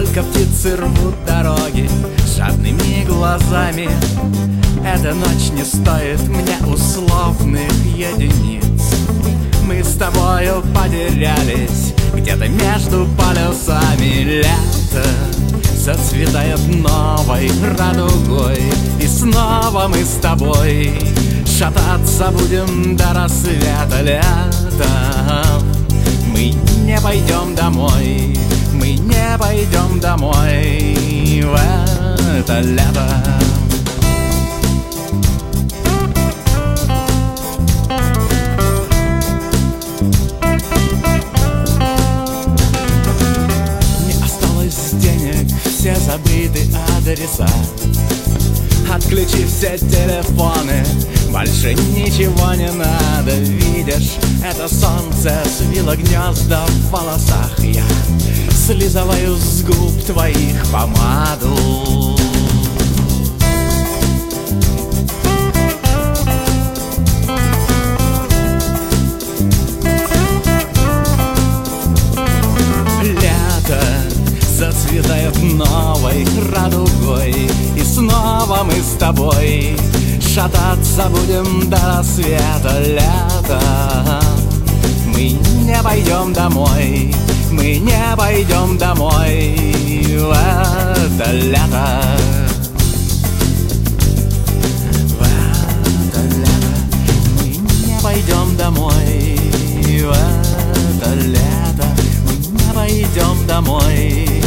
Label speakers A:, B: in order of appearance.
A: Только птицы рвут дороги жадными глазами. Эта ночь не стоит мне условных единиц. Мы с тобою потерялись где-то между полюсами. Лето зацветает новой радугой, и снова мы с тобой шататься будем до рассвета. Летом мы не пойдем домой, мы не пойдем домой в это лето. Не осталось денег, все забыты адреса. Отключи все телефоны, больше ничего не надо. Видишь, это солнце свило гнезда в волосах. Я слизываю с губ твоих помаду. Лето зацветает новой радугой, и снова мы с тобой шататься будем до рассвета. Лето мы не пойдем домой, мы не пойдем домой в это лето. В это лето мы не пойдем домой, в это лето мы не пойдем домой.